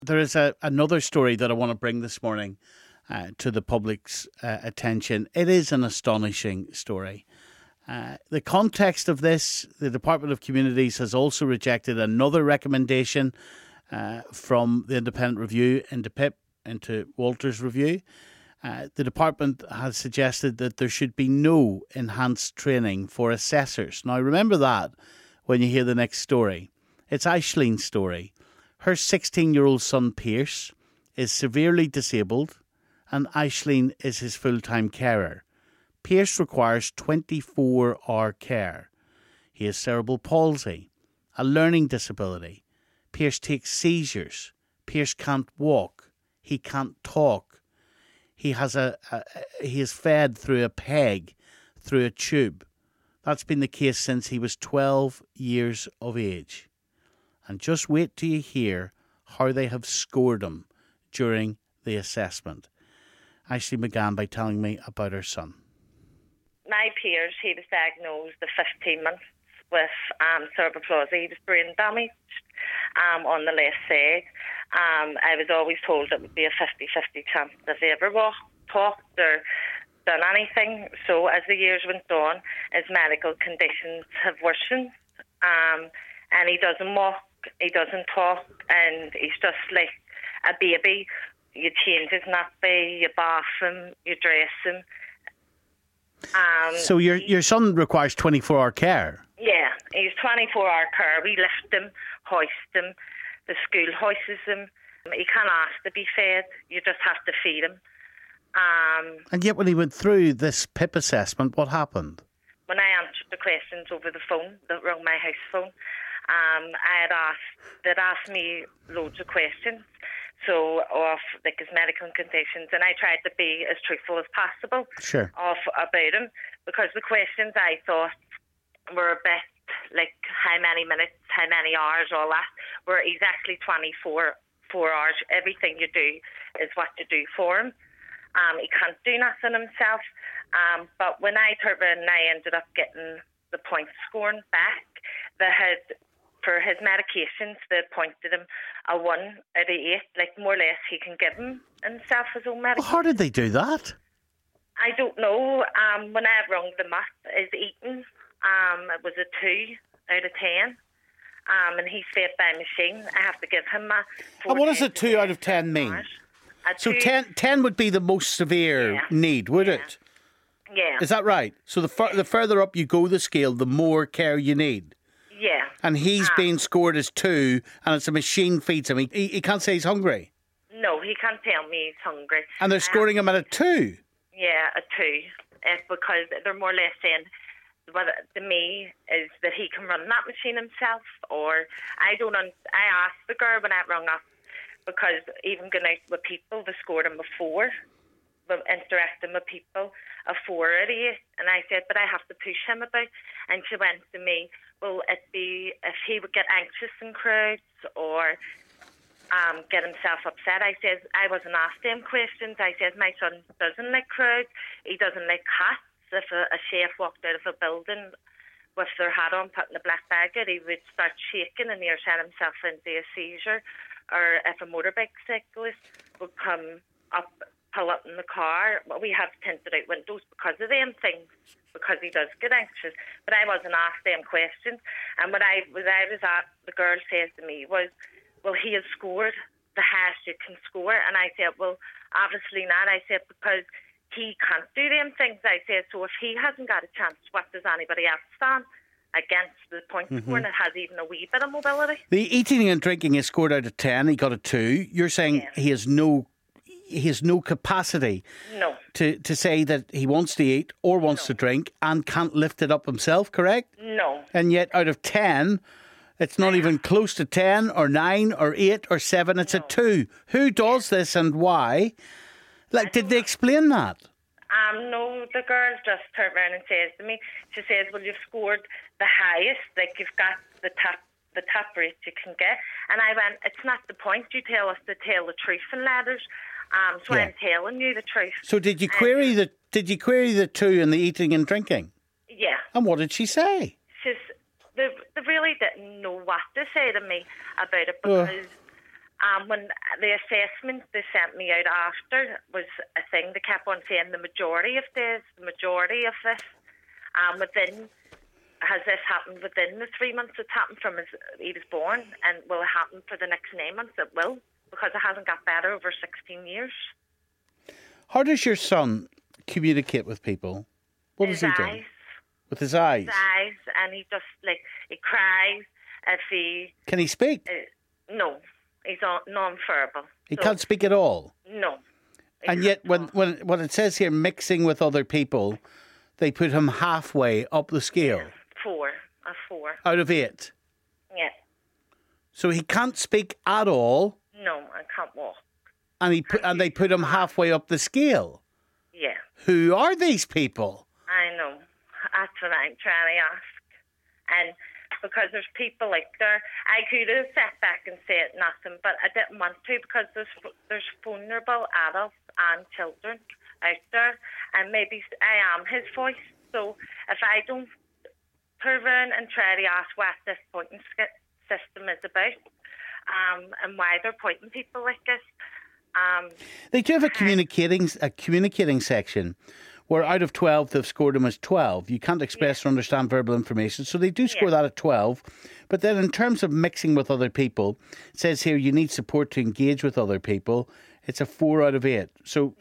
There is another story that I want to bring this morning to the public's attention. It is an astonishing story. The context of this, the Department of Communities has also rejected another recommendation from the independent review into PIP, into Walter's review. The department has suggested that there should be no enhanced training for assessors. Now, remember that when you hear the next story. It's Aishleen's story. Her 16-year-old son, Pierce, is severely disabled, and Aisleen is his full-time carer. Pierce requires 24-hour care. He has cerebral palsy, a learning disability. Pierce takes seizures. Pierce can't walk. He can't talk. He is fed through a peg, through a tube. That's been the case since he was 12 years of age. And just wait till you hear how they have scored him during the assessment. Aisling began by telling me about her son. My Pierce, he was diagnosed at 15 months with cerebral palsy. He was brain damaged on the left side. I was always told it would be a 50-50 chance if he ever walked, talked or done anything. So as the years went on, his medical conditions have worsened. And he doesn't walk, he doesn't talk, and he's just like a baby. You change his nappy, you bath him, you dress him. So your son requires 24-hour care? Yeah, he's 24-hour care. We lift him, hoist him, the school hoists him. He can't ask to be fed, you just have to feed him. And yet when he went through this PIP assessment, what happened? When I answered the questions over the phone, that rang my house phone, they'd asked me loads of questions, so of like his medical conditions, and I tried to be as truthful as possible about him, because the questions I thought were a bit like how many minutes, how many hours, all that, where he's actually 24 hours. Everything you do is what you do for him. He can't do nothing himself. But when I turned in, I ended up getting the points scoring back. For his medications, they pointed him a 1 out of 8, like more or less he can give himself his own medication. Well, how did they do that? I don't know. When I rung them up, his eating, it was a 2 out of 10. And he's fed by machine. I have to give him a 4. And what does a 2 out of 10 mean? So 10 would be the most severe need, would it? Yeah. Is that right? So the further up you go the scale, the more care you need. Yeah. And he's being scored as 2, and it's a machine feeds him. He can't say he's hungry. No, he can't tell me he's hungry. And they're scoring him at a 2. Yeah, a 2. Because they're more or less saying, what to me is that he can run that machine himself, or I asked the girl when I rung up, because even going out with people, they scored him a 4. But interacting with people, a 4 out of 8. And I said, but I have to push him about. And she went to me, well, it'd be if he would get anxious in crowds or get himself upset. I said, I wasn't asked them questions. I said, my son doesn't like crowds. He doesn't like cats. If a chef walked out of a building with their hat on, putting a black bag out, he would start shaking and near set himself into a seizure. Or if a motorbike cyclist would come up, pull up in the car, well, we have tinted out windows because of them things, because he does get anxious. But I wasn't asked them questions. And when I was at, the girl says to me was, well, he has scored the highest you can score. And I said, well, obviously not. I said, because he can't do them things. I said, so if he hasn't got a chance, what does anybody else stand against the point scoring? It has even a wee bit of mobility. The eating and drinking is scored out of 10. He got a 2. You're saying he has no capacity to say that he wants to eat or wants to drink and can't lift it up himself, correct? No. And yet out of 10, it's not even close to 10 or 9 or 8 or 7. It's a 2. Who does this and why? Like, did they explain that? No, the girl just turned around and says to me, she says, well, you've scored the highest, like you've got the top rate you can get. And I went, it's not the point. You tell us to tell the truth in letters. So I'm telling you the truth. So did you query the 2 in the eating and drinking? Yeah. And what did she say? They really didn't know what to say to me about it, because When the assessment they sent me out after was a thing, they kept on saying the majority of this, has this happened within the 3 months it's happened from he was born, and will it happen for the next 9 months? It will, because it hasn't got better over 16 years. How does your son communicate with people? What does he do? Eyes. With his eyes? His eyes, and he just, he cries if he... Can he speak? No, he's non-verbal. He can't speak at all? No. And yet, when it says here, mixing with other people, they put him halfway up the scale. A 4. Out of 8? Yeah. So he can't speak at all? No, I can't walk. And they put him halfway up the scale? Yeah. Who are these people? I know. That's what I'm trying to ask. And because there's people there, I could have sat back and said nothing, but I didn't want to, because there's vulnerable adults and children out there, and maybe I am his voice. So if I don't prove in and try to ask what this pointing system is about, and why they're pointing people like this. They do have a communicating section where out of 12 they've scored him as 12. You can't express or understand verbal information, so they do score that at 12. But then in terms of mixing with other people, it says here you need support to engage with other people. It's a 4 out of 8. So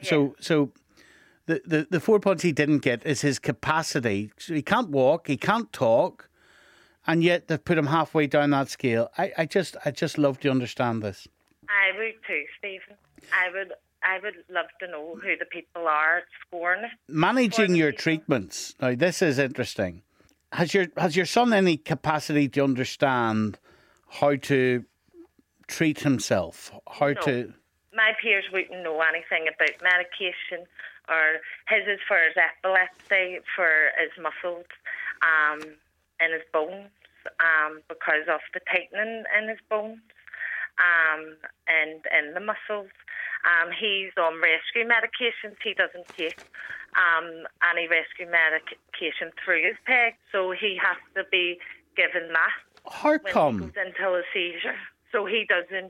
the 4 points he didn't get is his capacity. So he can't walk, he can't talk, and yet they've put him halfway down that scale. I just love to understand this. I would too, Stephen. I would love to know who the people are scoring it. Managing your treatments. Now, this is interesting. Has your son any capacity to understand how to treat himself? No. My peers wouldn't know anything about medication, or his is for his epilepsy, for his muscles, and his bones, because of the tightening in his bones, and in the muscles. He's on rescue medications. He doesn't take any rescue medication through his peg, so he has to be given that. How come? When he goes into a seizure. So he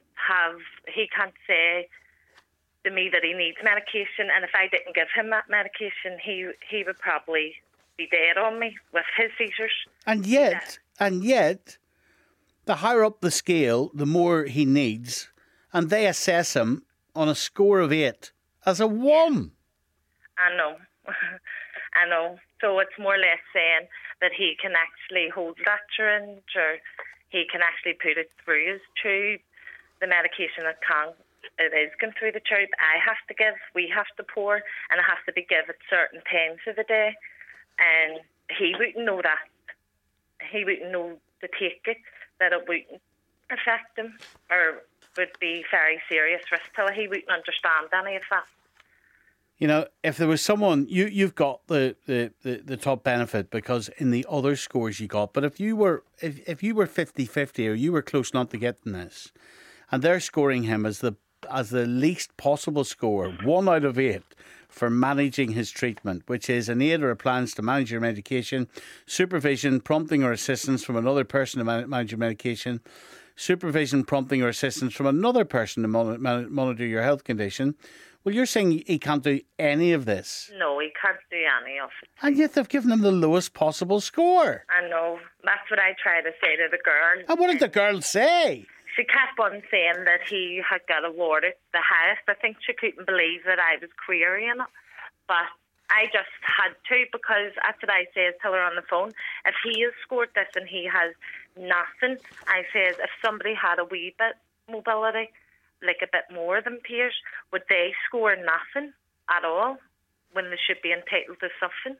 can't say to me that he needs medication, and if I didn't give him that medication, he would probably be dead on me with his seizures. And yet, the higher up the scale, the more he needs, and they assess him on a score of 8 as a 1. I know. I know. So it's more or less saying that he can actually hold that syringe, or he can actually put it through his tube. The medication it is going through the tube. We have to pour, and it has to be given certain times of the day. And he wouldn't know that. He wouldn't know to take it, that it wouldn't affect him, or would be very serious risk till he wouldn't understand any of that. You know, if there was someone, you've got the top benefit because in the other scores you got, but if you were 50-50 or you were close not to getting this, and they're scoring him as the least possible score, 1 out of 8 for managing his treatment, which is an aid or a plans to manage your medication, supervision, prompting or assistance from another person to manage your medication, supervision, prompting or assistance from another person to monitor your health condition. Well, you're saying he can't do any of this. No, he can't do any of it. And yet they've given him the lowest possible score. I know. That's what I try to say to the girl. And what did the girl say? She kept on saying that he had got awarded the highest. I think she couldn't believe that I was querying it. But I just had to, because that's what I says to her on the phone. If he has scored this and he has nothing, I says, if somebody had a wee bit mobility, like a bit more than peers, would they score nothing at all when they should be entitled to something?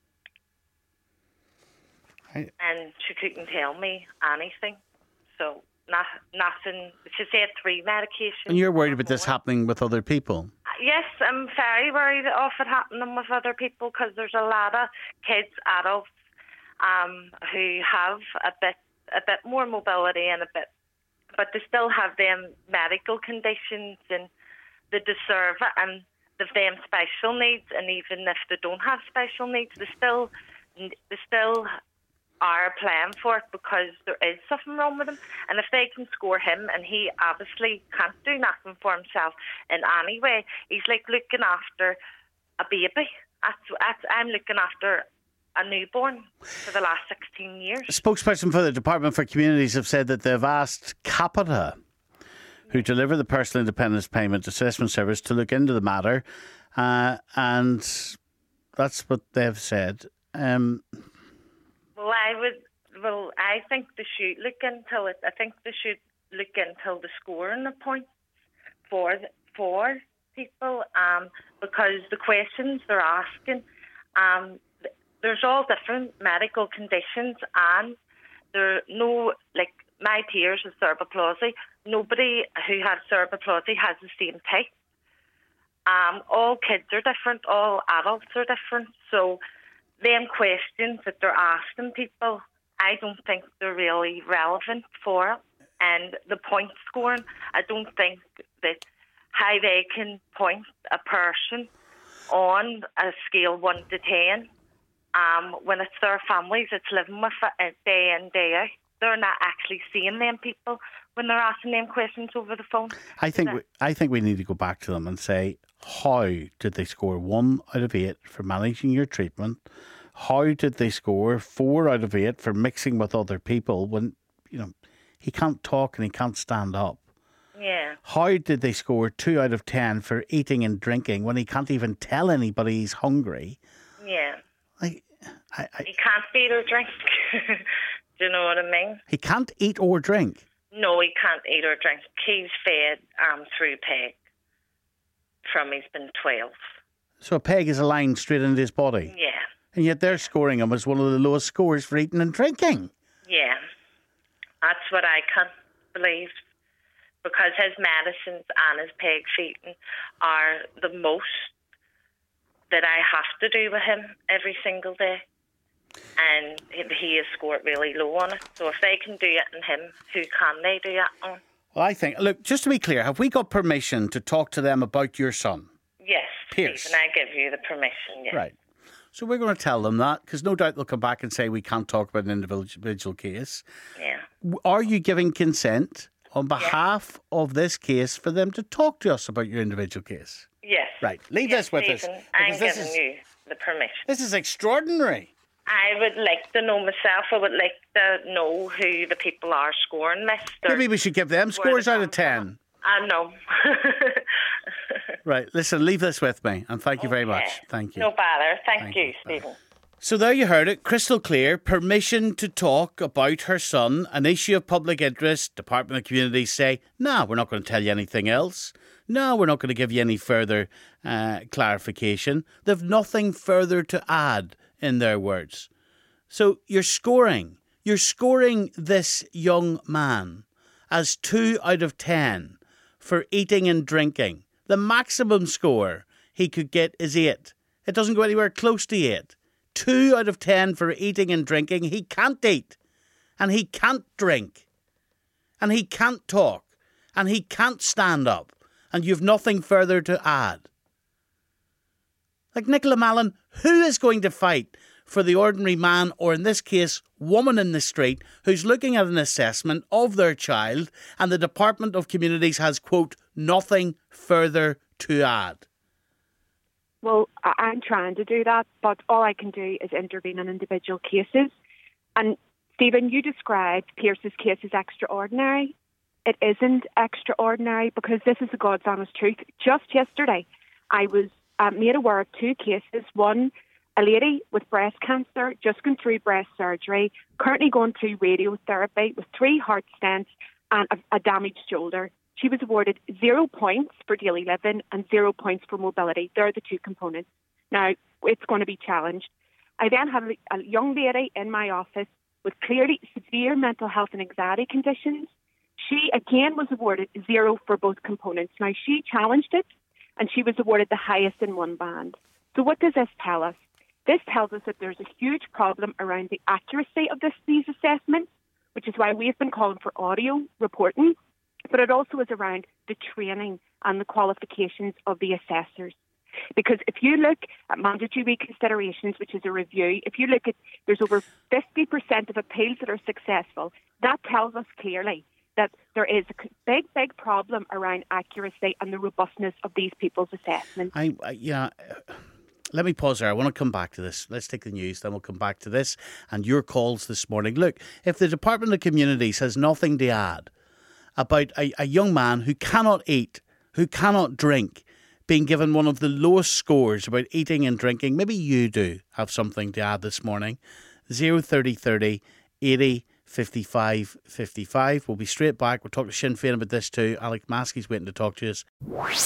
And she couldn't tell me anything. So nothing. She said 3 medications. And you're worried about this happening with other people? Yes, I'm very worried of it happening with other people, because there's a lot of kids, adults, who have a bit more mobility and but they still have them medical conditions, and they deserve it, and they've them special needs, and even if they don't have special needs, they still are applying for it because there is something wrong with him. And if they can score him, and he obviously can't do nothing for himself in any way, he's like looking after a baby. I'm looking after a newborn for the last 16 years. A spokesperson for the Department for Communities have said that they've asked Capita, who deliver the Personal Independence Payment Assessment Service, to look into the matter, and that's what they've said. I think they should look into it. I think they should look into the scoring of points for people, because the questions they're asking, there's all different medical conditions, and there are no, like my peers with cerebral palsy, nobody who has cerebral palsy has the same type. All kids are different, all adults are different, so them questions that they're asking people, I don't think they're really relevant for it. And the point scoring, I don't think that how they can point a person on a scale 1 to 10, when it's their families that's living with it day in, day out. They're not actually seeing them people when they're asking them questions over the phone. I think we need to go back to them and say, how did they score 1 out of 8 for managing your treatment? How did they score 4 out of 8 for mixing with other people when, he can't talk and he can't stand up? Yeah. How did they score 2 out of 10 for eating and drinking when he can't even tell anybody he's hungry? Yeah. He can't eat or drink. Do you know what I mean? He can't eat or drink? No, he can't eat or drink. He's fed through PEG from he's been 12. So a PEG is a line straight into his body? Yeah. And yet they're scoring him as one of the lowest scores for eating and drinking. Yeah. That's what I can't believe. Because his medicines and his PEG feeding are the most that I have to do with him every single day. And he has scored really low on it. So if they can do it on him, who can they do it on? Well, I think, look, just to be clear, have we got permission to talk to them about your son? Yes, Pierce. And I give you the permission, yes. Right. So we're going to tell them that, because no doubt they'll come back and say we can't talk about an individual case. Yeah. Are you giving consent on behalf of this case for them to talk to us about your individual case? Yes. Right. Leave this with us. I'm giving you the permission. This is extraordinary. I would like to know myself. I would like to know who the people are scoring this. Maybe we should give them scores out of 10. No. Right. Listen, leave this with me, and thank you very much. Thank you. No bother. Thank you, Stephen. So there you heard it, crystal clear, permission to talk about her son, an issue of public interest. Department of Communities say, no, we're not going to tell you anything else. No, we're not going to give you any further clarification. They've nothing further to add, in their words. So you're scoring this young man as 2 out of 10 for eating and drinking. The maximum score he could get is 8. It doesn't go anywhere close to 8. 2 out of 10 for eating and drinking. He can't eat, and he can't drink, and he can't talk, and he can't stand up, and you've nothing further to add. Like Nicola Mallon, who is going to fight for the ordinary man, or in this case, woman in the street, who's looking at an assessment of their child, and the Department of Communities has, quote, nothing further to add? Well, I'm trying to do that, but all I can do is intervene in individual cases. And Stephen, you described Pierce's case as extraordinary. It isn't extraordinary, because this is the God's honest truth. Just yesterday, I was made aware of 2 cases. One, a lady with breast cancer, just gone through breast surgery, currently going through radiotherapy with 3 heart stents and a damaged shoulder. She was awarded 0 points for daily living and 0 points for mobility. They're the 2 components. Now, it's going to be challenged. I then have a young lady in my office with clearly severe mental health and anxiety conditions. She, again, was awarded 0 for both components. Now, she challenged it, and she was awarded the highest in one band. So what does this tell us? This tells us that there's a huge problem around the accuracy of these assessments, which is why we've been calling for audio reporting, but it also is around the training and the qualifications of the assessors. Because if you look at mandatory reconsiderations, which is a review, if you look at, there's over 50% of appeals that are successful. That tells us clearly that there is a big problem around accuracy and the robustness of these people's assessments. Let me pause there. I want to come back to this. Let's take the news, then we'll come back to this and your calls this morning. Look, if the Department of Communities has nothing to add about a young man who cannot eat, who cannot drink, being given one of the lowest scores about eating and drinking, maybe you do have something to add this morning. 03030 80 55 55. We'll be straight back. We'll talk to Sinn Féin about this too. Alex Maskey's waiting to talk to us.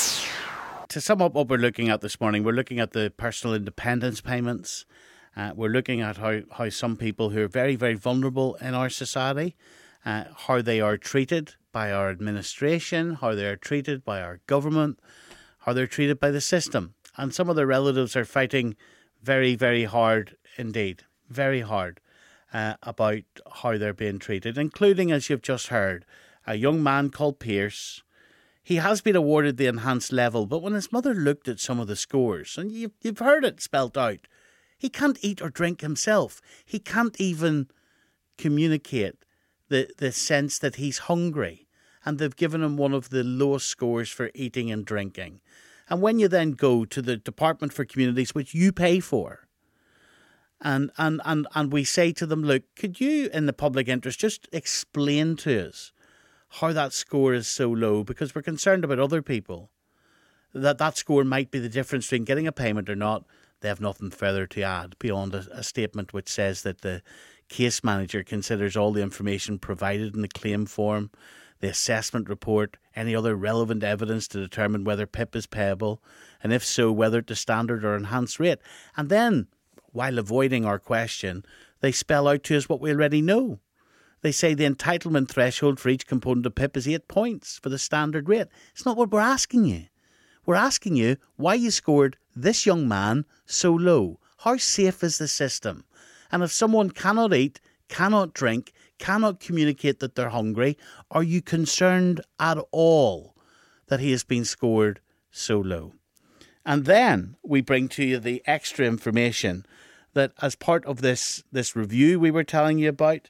To sum up what we're looking at this morning, we're looking at the personal independence payments. We're looking at how some people who are very, very vulnerable in our society, how they are treated by our administration, how they are treated by our government, how they're treated by the system. And some of their relatives are fighting very, very hard indeed, very hard about how they're being treated, including, as you've just heard, a young man called Pierce. He has been awarded the enhanced level, but when his mother looked at some of the scores, and you've heard it spelt out, he can't eat or drink himself. He can't even communicate the sense that he's hungry. And they've given him one of the lowest scores for eating and drinking. And when you then go to the Department for Communities, which you pay for, and we say to them, look, could you, in the public interest, just explain to us how that score is so low, because we're concerned about other people, that score might be the difference between getting a payment or not. They have nothing further to add beyond a statement which says that the case manager considers all the information provided in the claim form, the assessment report, any other relevant evidence to determine whether PIP is payable, and if so, whether to standard or enhanced rate. And then, while avoiding our question, they spell out to us what we already know. They say the entitlement threshold for each component of PIP is 8 points for the standard rate. It's not what we're asking you. We're asking you why you scored this young man so low. How safe is the system? And if someone cannot eat, cannot drink, cannot communicate that they're hungry, are you concerned at all that he has been scored so low? And then we bring to you the extra information that as part of this review we were telling you about,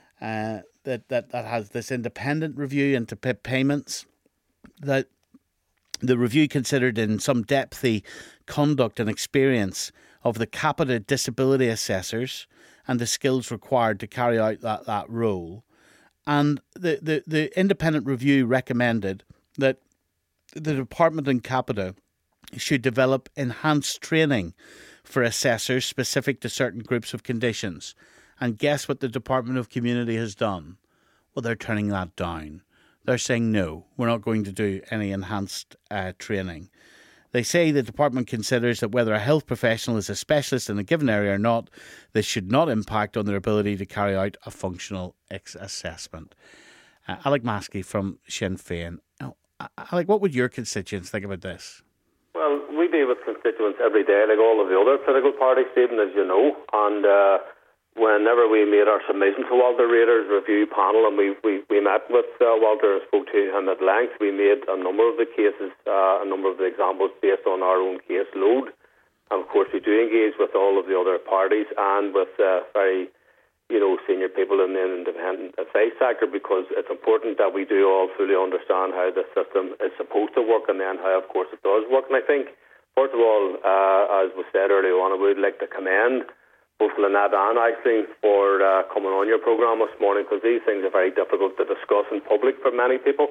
that has this independent review into PIP payments, that the review considered in some depth the conduct and experience of the Capita disability assessors and the skills required to carry out that role. And the independent review recommended that the department in Capita should develop enhanced training for assessors specific to certain groups of conditions. And guess what the Department of Community has done? Well, they're turning that down. They're saying, no, we're not going to do any enhanced training. They say the department considers that whether a health professional is a specialist in a given area or not, this should not impact on their ability to carry out a functional assessment. Alex Maskey from Sinn Féin. Now, Alec, what would your constituents think about this? Well, we deal with constituents every day, like all of the other political parties, Stephen, as you know, and whenever we made our submission to Walter Rader's review panel, and we met with Walter and spoke to him at length, we made a number of the cases, a number of the examples based on our own case load. And of course, we do engage with all of the other parties and with very, senior people in the independent advice sector, because it's important that we do all fully understand how the system is supposed to work and then how, of course, it does work. And I think, first of all, as was said earlier on, I would like to commend both Lynette and Aisling for coming on your programme this morning, because these things are very difficult to discuss in public for many people.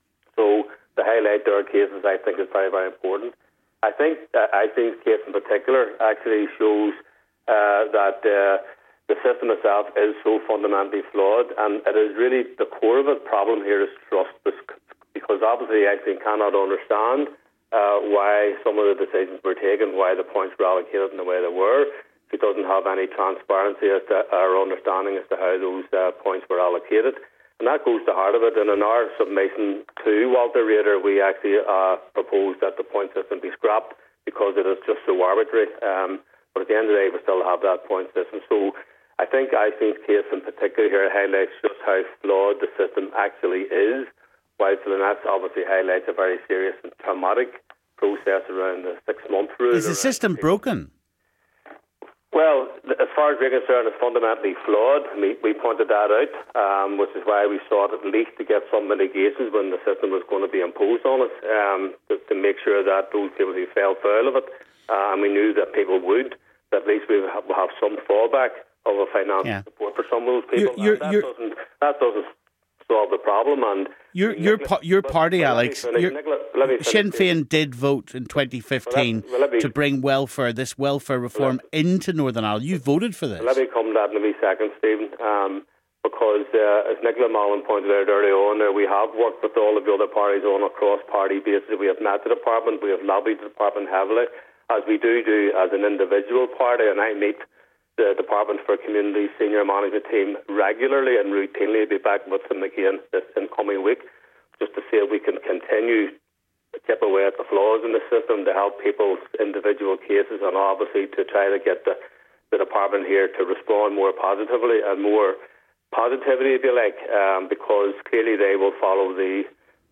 So to highlight their cases, I think, is very, very important. I think Aisling's case in particular actually shows that the system itself is so fundamentally flawed, and it is really the core of the problem here is trust, because obviously Aisling cannot understand why some of the decisions were taken, why the points were allocated in the way they were. She doesn't have any transparency as to our understanding as to how those points were allocated. And that goes to the heart of it. And in our submission to Walter Rader, we actually proposed that the point system be scrapped because it is just so arbitrary. But at the end of the day, we still have that point system. So I think Aisling's case in particular here highlights just how flawed the system actually is, whilst Lynette's obviously highlights a very serious and traumatic process around the 6-month rule. Is the system broken? Well, as far as we're concerned, it's fundamentally flawed. We pointed that out, which is why we sought at least to get some mitigations when the system was going to be imposed on us, to make sure that those people who fell foul of it, we knew that people would, that at least we will have some fallback of a financial support for some of those people. That doesn't solve the problem. And your party, Alex, Sinn Féin did vote in 2015 to bring this welfare reform into Northern Ireland. You voted for this. Let me come to that in a wee second, Stephen. Because as Nicola Mallon pointed out earlier on, we have worked with all of the other parties on a cross-party basis. We have met the department, we have lobbied the department heavily, as we do as an individual party, and I meet the Department for Community senior management team regularly and routinely. Be back with them again this incoming week, just to see if we can continue to chip away at the flaws in the system to help people's individual cases, and obviously to try to get the department here to respond more positively and more positivity, if you like, because clearly they will follow the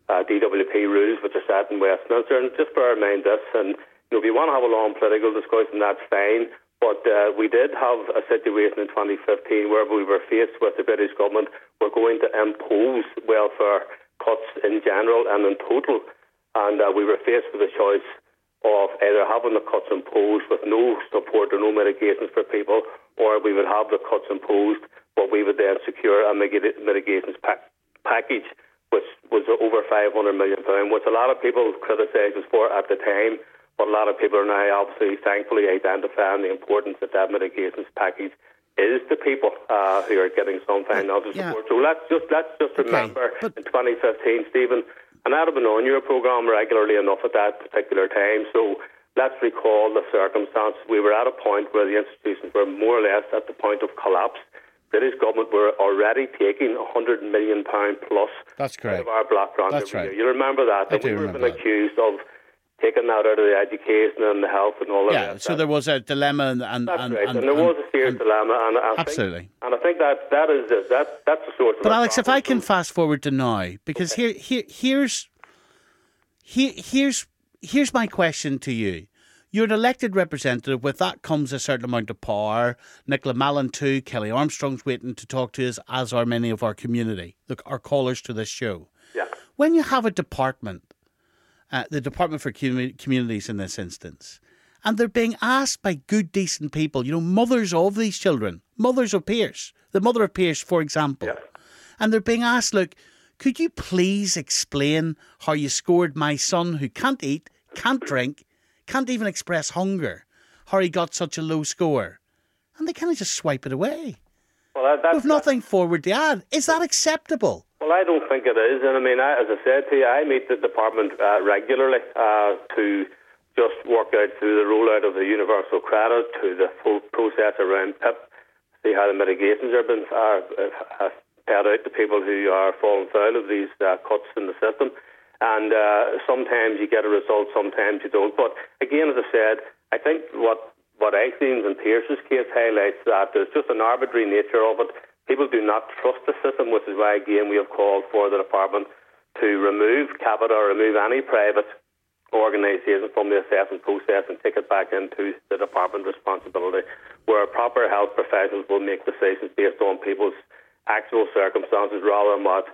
DWP rules which are set in Westminster. And just bear in mind this, and if you want to have a long political discussion, that's fine. But we did have a situation in 2015 where we were faced with the British government. We're going to impose welfare cuts in general and in total. And we were faced with a choice of either having the cuts imposed with no support or no mitigations for people, or we would have the cuts imposed, but we would then secure a mitigations package, which was over £500 million, which a lot of people criticised us for at the time. But a lot of people are now obviously, thankfully, identifying the importance that mitigations package is to people who are getting some financial support. So let's just remember in 2015, Stephen, and I'd have been on your programme regularly enough at that particular time. So let's recall the circumstances. We were at a point where the institutions were more or less at the point of collapse. British government were already taking £100 million plus out of our block grant every year. You remember that? I do remember we've been accused of taking that out of the education and the health and all that. Yeah, so there was a dilemma, and there was a serious dilemma, and I absolutely. And I think that's the source. But Alex, if I can fast forward to now, because here's my question to you. You're an elected representative. With that comes a certain amount of power. Nicola Mallon too. Kelly Armstrong's waiting to talk to us, as are many of our community. Look, our callers to this show. Yeah. When you have a department, the Department for Communities in this instance, and they're being asked by good, decent people, mothers of these children, mothers of Pierce, the mother of Pierce, for example, and they're being asked, look, could you please explain how you scored my son who can't eat, can't drink, can't even express hunger, how he got such a low score? And they kind of just swipe it away. Well, with nothing forward to add. Is that acceptable? Well, I don't think it is. And I mean, as I said to you, I meet the department regularly to just work out through the rollout of the universal credit, to the full process around PIP, see how the mitigations are being paid out to people who are falling foul of these cuts in the system. And sometimes you get a result, sometimes you don't. But again, as I said, I think what Eichstein's and Pierce's case highlights that there's just an arbitrary nature of it. People do not trust the system, which is why, again, we have called for the department to remove Capita or remove any private organisation from the assessment process and take it back into the department responsibility, where proper health professionals will make decisions based on people's actual circumstances rather than what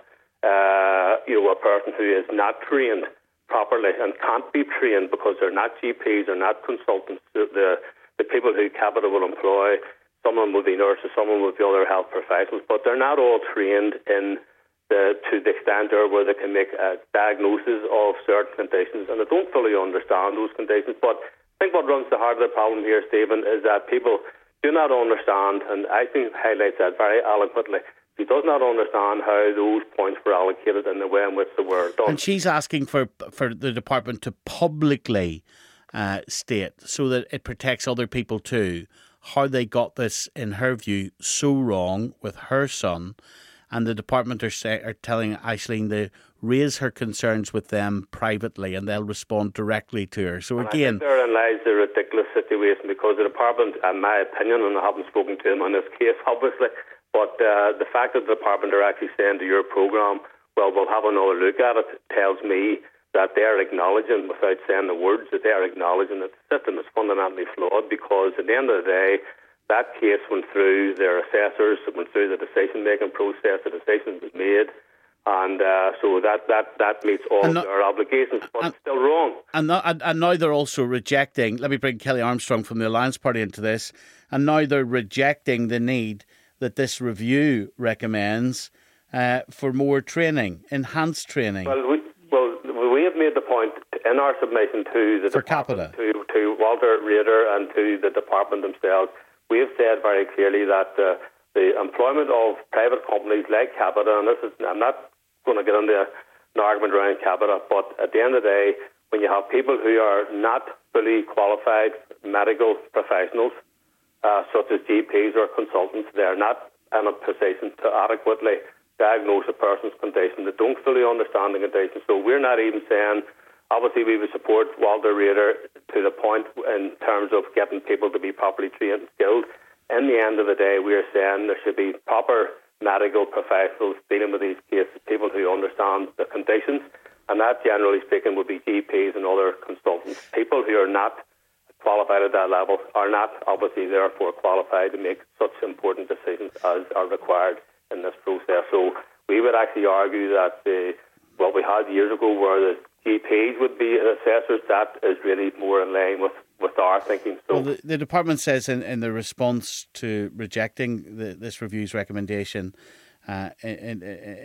a person who is not trained properly and can't be trained because they're not GPs or not consultants. The people who Capita will employ, someone will be nurses, someone will be other health professionals, but they're not all trained to the extent where they can make a diagnosis of certain conditions, and they don't fully understand those conditions. But I think what runs the heart of the problem here, Stephen, is that people do not understand, and I think highlights that very eloquently. He does not understand how those points were allocated and the way in which they were done. And she's asking for the department to publicly state, so that it protects other people too, how they got this, in her view, so wrong with her son. And the department are telling Aisling to raise her concerns with them privately, and they'll respond directly to her. So again, I think therein lies the ridiculous situation, because the department, in my opinion, and I haven't spoken to them on this case, obviously, but the fact that the department are actually saying to your programme, well, we'll have another look at it, tells me that they're acknowledging, without saying the words, that they're acknowledging that the system is fundamentally flawed, because at the end of the day, that case went through their assessors, it went through the decision-making process, the decision was made, and so that meets all their obligations, but it's still wrong. And now they're also rejecting, let me bring Kelly Armstrong from the Alliance Party into this, and now they're rejecting the need that this review recommends for more training, enhanced training. Well, we have made the point in our submission to the department, to Walter Rader and to the department themselves. We have said very clearly that the employment of private companies like Capita, and I'm not going to get into an argument around Capita, but at the end of the day, when you have people who are not fully qualified medical professionals, such as GPs or consultants, they're not in a position to adequately diagnose a person's condition. They don't fully understand the condition. So we're not even saying, obviously we would support Walter Rader to the point in terms of getting people to be properly trained and skilled. In the end of the day, we are saying there should be proper medical professionals dealing with these cases, people who understand the conditions, and that, generally speaking, would be GPs and other consultants. People who are not qualified at that level are not obviously therefore qualified to make such important decisions as are required in this process. So we would actually argue that what we had years ago, where the GPs would be assessors, that is really more in line with our thinking. So, well, the department says in the response to rejecting this review's recommendation in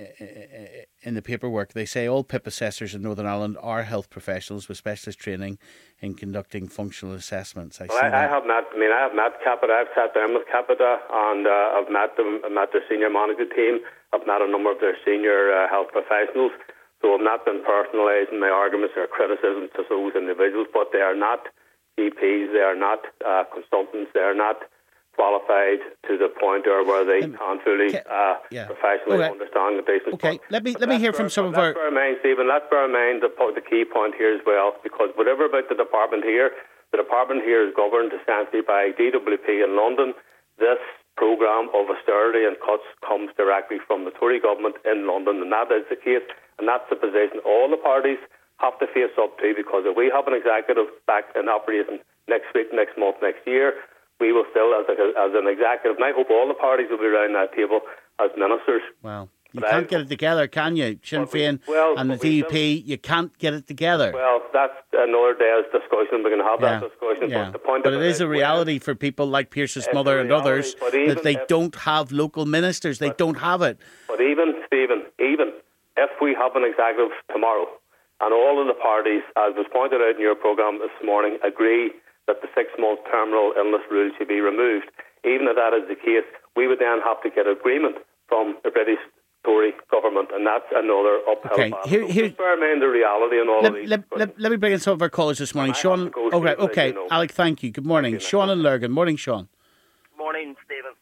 the paperwork, they say all PIP assessors in Northern Ireland are health professionals with specialist training in conducting functional assessments. I have met Capita. I've sat down with Capita, and I've met them. I've met their senior management team. I've met a number of their senior health professionals. So I'm not been personalising my arguments or criticisms to those individuals, but they are not GPs, they are not consultants, they are not qualified to the point where they can't fully professionally understand the business. Okay, let me hear from some of our... Let's bear in mind, Stephen, the key point here as well, because whatever about the department here is governed essentially by DWP in London. This programme of austerity and cuts comes directly from the Tory government in London, and that is the case, and that's the position all the parties have to face up to, because if we have an executive back in operation next week, next month, next year, we will still, as an executive, and I hope all the parties will be around that table as ministers. Well, you can't get it together, can you? Sinn Féin and the DUP, you can't get it together. Well, that's another day's discussion. We can have that discussion. Yeah. But it is a reality for people like Pierce's mother and others that they don't have local ministers. They don't have it. But even, Stephen, if we have an executive tomorrow, and all of the parties, as was pointed out in your programme this morning, agree that the 6-month terminal illness rule should be removed, even if that is the case, we would then have to get agreement from the British Tory government, and that's another uphill battle. Just bear in mind the reality in all of these. Let me bring in some of our callers this morning. Sean, okay, Alec, thank you. Good morning. Sean and Lurgan. Morning, Sean. Morning, Stephen.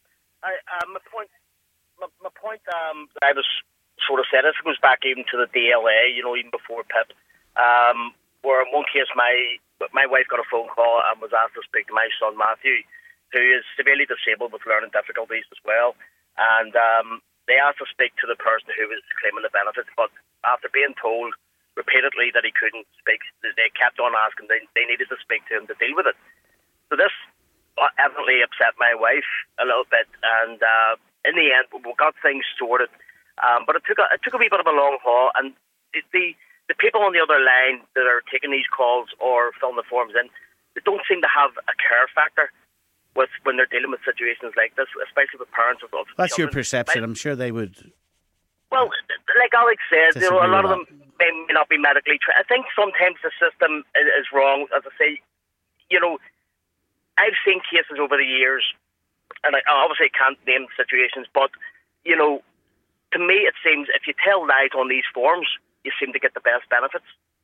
My point I was sort of said, this goes back even to the DLA, even before PIP, where in one case my wife got a phone call and was asked to speak to my son Matthew, who is severely disabled with learning difficulties as well, and they asked to speak to the person who was claiming the benefits, but after being told repeatedly that he couldn't speak, they kept on asking. They needed to speak to him to deal with it. So this evidently upset my wife a little bit, and in the end we got things sorted, but it took a wee bit of a long haul, and the people on the other line that are taking these calls or filling the forms in, they don't seem to have a care factor when they're dealing with situations like this, especially with parents of That's children. Your perception. I'm sure they would. Well, like Alex said, a lot of them may not be medically trained. I think sometimes the system is wrong. As I say, I've seen cases over the years, and I obviously can't name situations, but to me it seems if you tell lies on these forms, you seem to get the best benefits.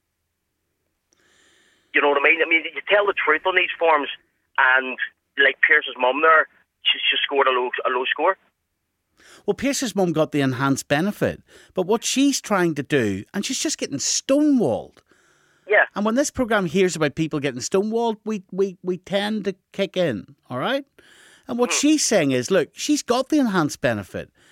You know what I mean? I mean, you tell the truth on these forms, and like Pierce's mum there, she scored a low score. Well, Pierce's mum got the enhanced benefit, but what she's trying to do, and she's just getting stonewalled. Yeah. And when this programme hears about people getting stonewalled, we tend to kick in, all right? And what she's saying is, look, she's got the enhanced benefit.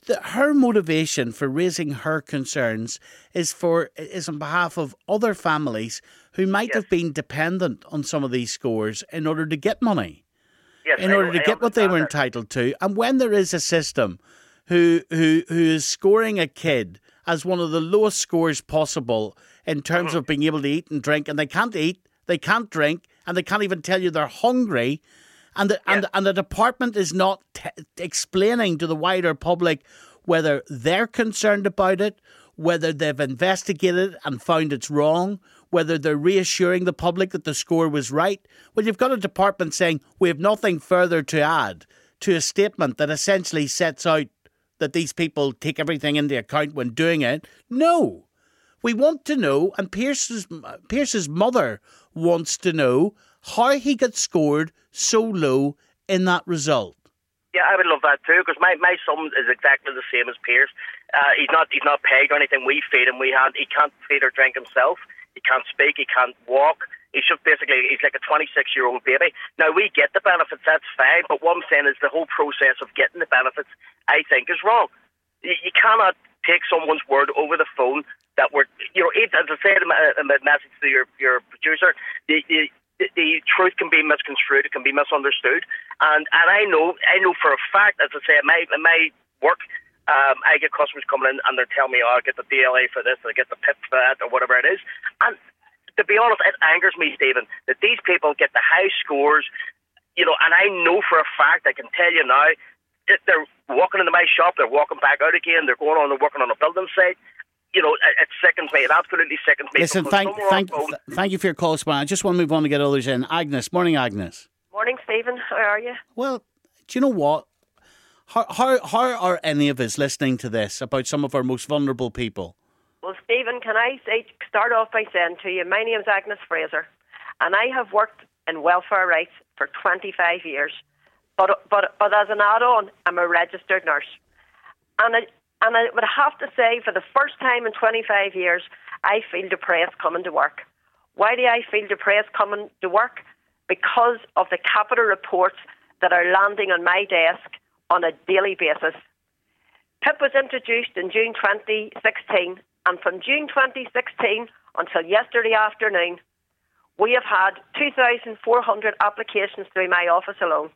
her motivation for raising her concerns is on behalf of other families who might have been dependent on some of these scores in order to get money, in order to get what they were entitled to. And when there is a system who is scoring a kid as one of the lowest scores possible in terms of being able to eat and drink, and they can't eat, they can't drink, and they can't even tell you they're hungry, and the department is not explaining to the wider public whether they're concerned about it, whether they've investigated and found it's wrong, whether they're reassuring the public that the score was right. Well, you've got a department saying we have nothing further to add to a statement that essentially sets out that these people take everything into account when doing it. No. We want to know, and Pierce's mother wants to know, how he got scored so low in that result. Yeah, I would love that too, because my son is exactly the same as Pierce. He's not pegged or anything. We feed him. He can't feed or drink himself. He can't speak. He can't walk. He's like a 26-year-old baby. Now, we get the benefits, that's fine, but what I'm saying is the whole process of getting the benefits, I think, is wrong. You cannot take someone's word over the phone that we're, as I said in my message to your producer, the truth can be misconstrued, it can be misunderstood, and I know for a fact, as I say, in my work, I get customers coming in and they're telling me, I get the DLA for this, I get the PIP for that, or whatever it is, and to be honest, it angers me, Stephen, that these people get the high scores, and I know for a fact, I can tell you now, they're walking into my shop, they're walking back out again, they're working on a building site. It sickens me. It absolutely sickens me. Listen, thank you for your call, Span. I just want to move on to get others in. Agnes. Morning, Agnes. Morning, Stephen. How are you? Well, do you know what? How are any of us listening to this about some of our most vulnerable people? Well, Stephen, can I start off by saying to you, my name is Agnes Fraser, and I have worked in welfare rights for 25 years. But as an add-on, I'm a registered nurse. And I would have to say, for the first time in 25 years, I feel depressed coming to work. Why do I feel depressed coming to work? Because of the capital reports that are landing on my desk on a daily basis. PIP was introduced in June 2016, and from June 2016 until yesterday afternoon, we have had 2,400 applications through my office alone.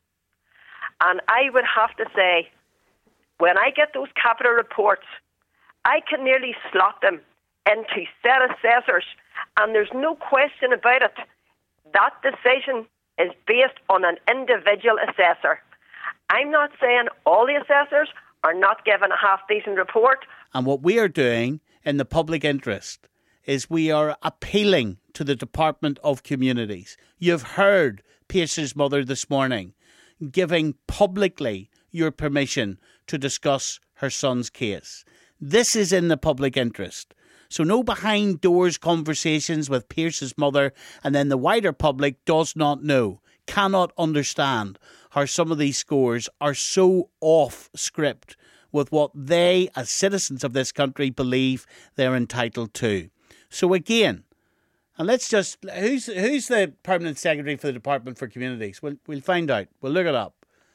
And I would have to say, when I get those capital reports, I can nearly slot them into set assessors, and there's no question about it. That decision is based on an individual assessor. I'm not saying all the assessors are not given a half-decent report. And what we are doing in the public interest is we are appealing to the Department of Communities. You've heard Pierce's mother this morning giving publicly your permission to discuss her son's case. This is in the public interest. So no behind doors conversations with Pierce's mother, and then the wider public does not know, cannot understand how some of these scores are so off script with what they, as citizens of this country, believe they're entitled to. So again, and let's just, who's the Permanent Secretary for the Department for Communities? We'll find out. We'll look it up.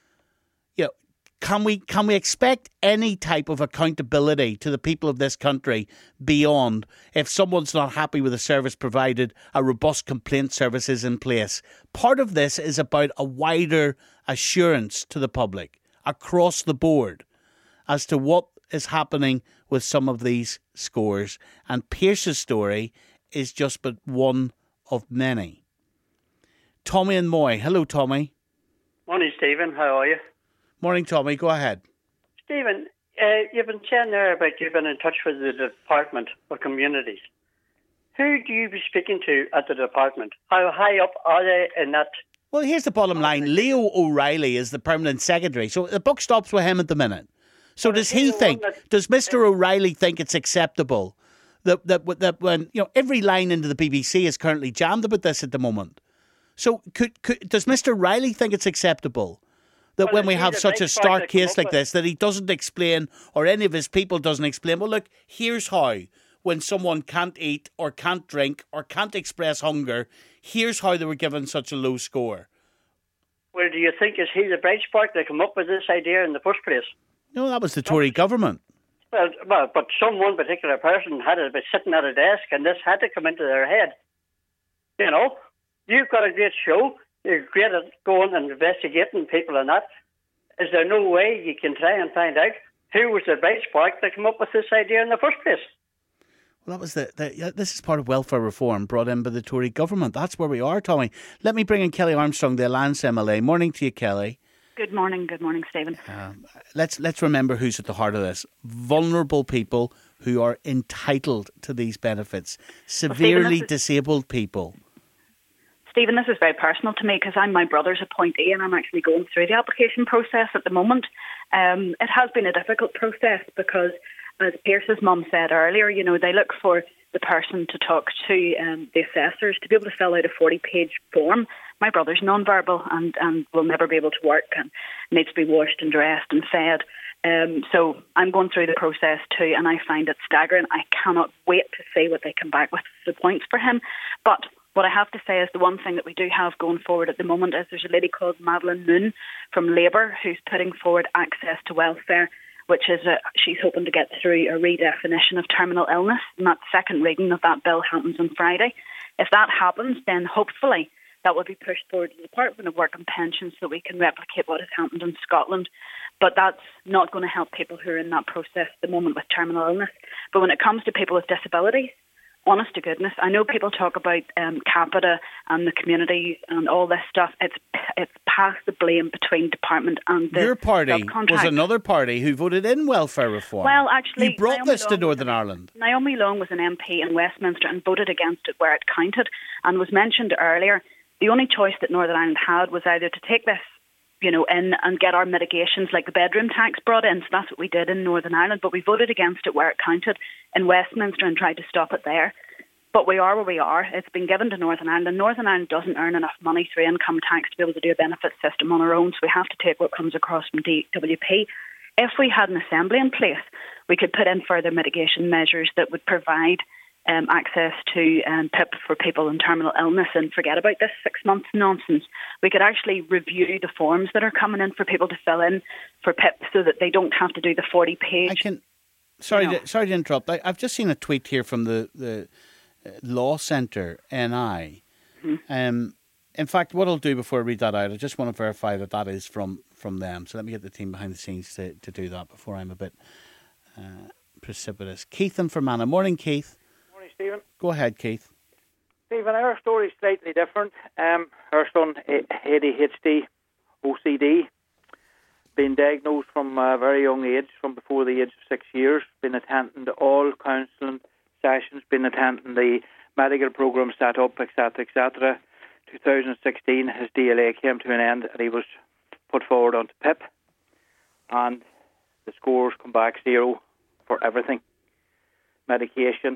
Can we expect any type of accountability to the people of this country beyond if someone's not happy with a service provided, a robust complaint service is in place? Part of this is about a wider assurance to the public across the board as to what is happening with some of these scores. And Pierce's story is just but one of many. Tommy and Moy. Hello, Tommy. Morning, Stephen. How are you? Morning, Tommy. Go ahead. Stephen, you've been saying there about you've been in touch with the Department of Communities. Who do you be speaking to at the department? How high up are they in that? Well, here's the bottom line. Leo O'Reilly is the Permanent Secretary, so the buck stops with him at the minute. So does Mr. O'Reilly think it's acceptable that when every line into the BBC is currently jammed about this at the moment? So does Mr. O'Reilly think it's acceptable that when we have such a stark case like this, that he doesn't explain, or any of his people doesn't explain, well, look, here's how, when someone can't eat or can't drink or can't express hunger, here's how they were given such a low score. Well, do you think is he the bright spark that came up with this idea in the first place? No, that was the Tory government. Well, but one particular person had to be sitting at a desk, and this had to come into their head. You know, you've got a great show. You're great at going and investigating people and that. Is there no way you can try and find out who was the bright spark that came up with this idea in the first place? Well, that was this is part of welfare reform brought in by the Tory government. That's where we are, Tommy. Let me bring in Kelly Armstrong, the Alliance MLA. Morning to you, Kelly. Good morning, Stephen. Let's remember who's at the heart of this. Vulnerable people who are entitled to these benefits. Severely disabled people. Stephen, this is very personal to me because I'm my brother's appointee and I'm actually going through the application process at the moment. It has been a difficult process because, as Pierce's mum said earlier, you know, they look for the person to talk to the assessors to be able to fill out a 40-page form. My brother's non-verbal and will never be able to work and needs to be washed and dressed and fed. So I'm going through the process too, and I find it staggering. I cannot wait to see what they come back with the points for him. But what I have to say is the one thing that we do have going forward at the moment is there's a lady called Madeleine Moon from Labour who's putting forward access to welfare, which is she's hoping to get through a redefinition of terminal illness, and that second reading of that bill happens on Friday. If that happens, then hopefully that will be pushed forward to the Department of Work and Pensions so we can replicate what has happened in Scotland. But that's not going to help people who are in that process at the moment with terminal illness. But when it comes to people with disabilities, honest to goodness, I know people talk about Capita and the communities and all this stuff. It's past the blame between department and the Your party was another party who voted in welfare reform. Well, actually, you brought this to Northern Ireland. Naomi Long was an MP in Westminster and voted against it where it counted, and was mentioned earlier. The only choice that Northern Ireland had was either to take this, you know, in and get our mitigations like the bedroom tax brought in. So that's what we did in Northern Ireland. But we voted against it where it counted in Westminster and tried to stop it there. But we are where we are. It's been given to Northern Ireland, and Northern Ireland doesn't earn enough money through income tax to be able to do a benefit system on our own. So we have to take what comes across from DWP. If we had an assembly in place, we could put in further mitigation measures that would provide access to PIP for people in terminal illness and forget about this 6 months nonsense. We could actually review the forms that are coming in for people to fill in for PIP so that they don't have to do the 40-page. Sorry to interrupt. I've just seen a tweet here from the Law Centre NI. Mm-hmm. In fact, what I'll do before I read that out, I just want to verify that is from them. So let me get the team behind the scenes to do that before I'm a bit precipitous. Keith in Fermanagh. Morning, Keith. Morning, Stephen. Go ahead, Keith. Stephen, our story is slightly different. Our son, ADHD, OCD, been diagnosed from a very young age, from before the age of 6 years, been attending all counselling sessions, been attending the medical programme set up, etc., etc. 2016, his DLA came to an end and he was put forward onto PIP, and the scores come back 0 for everything. Medication,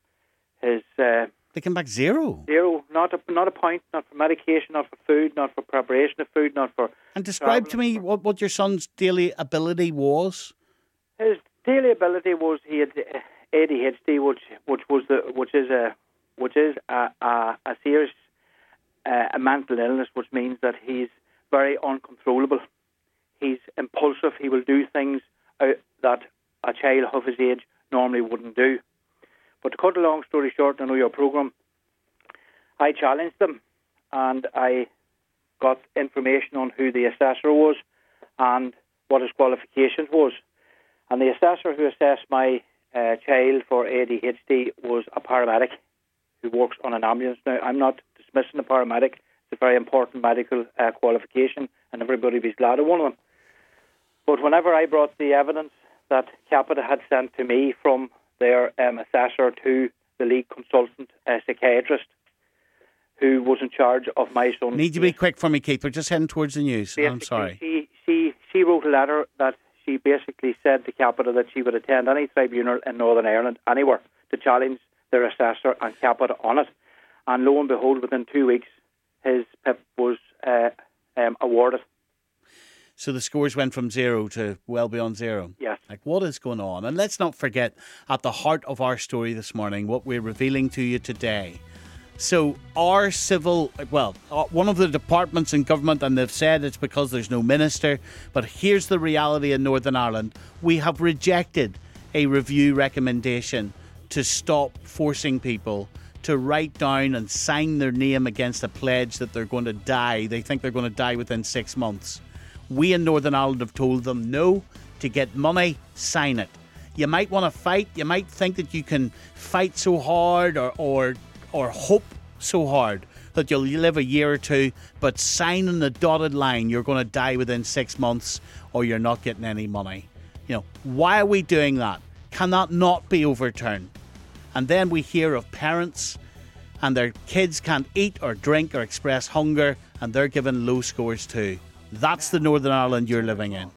they come back 0? 0, not a point, not for medication, not for food, not for preparation of food, not for... And describe to me what your son's daily ability was. His daily ability was he had ADHD, which is a serious a mental illness, which means that he's very uncontrollable. He's impulsive. He will do things that a child of his age normally wouldn't do. But to cut a long story short, I know your programme, I challenged them and I got information on who the assessor was and what his qualifications was. And the assessor who assessed my child for ADHD was a paramedic who works on an ambulance. Now, I'm not dismissing a paramedic. It's a very important medical qualification, and everybody would be glad of one of them. But whenever I brought the evidence that Capita had sent to me from their assessor to the lead consultant psychiatrist who was in charge of my son... Need to be quick for me, Keith. We're just heading towards the news. I'm sorry. She wrote a letter that she basically said to Capita that she would attend any tribunal in Northern Ireland, anywhere, to challenge their assessor and Capita on it. And lo and behold, within 2 weeks, his PIP was awarded. So the scores went from 0 to well beyond 0? Yes. Like, what is going on? And let's not forget, at the heart of our story this morning, what we're revealing to you today. So one of the departments in government, and they've said it's because there's no minister, but here's the reality in Northern Ireland. We have rejected a review recommendation to stop forcing people to write down and sign their name against a pledge that they're going to die. They think they're going to die within 6 months. We in Northern Ireland have told them, no, to get money, sign it. You might want to fight. You might think that you can fight so hard or hope so hard that you'll live a year or two, but sign on the dotted line you're going to die within 6 months or you're not getting any money. Why are we doing that? Can that not be overturned? And then we hear of parents and their kids can't eat or drink or express hunger, and they're given low scores too. That's the Northern Ireland you're living in.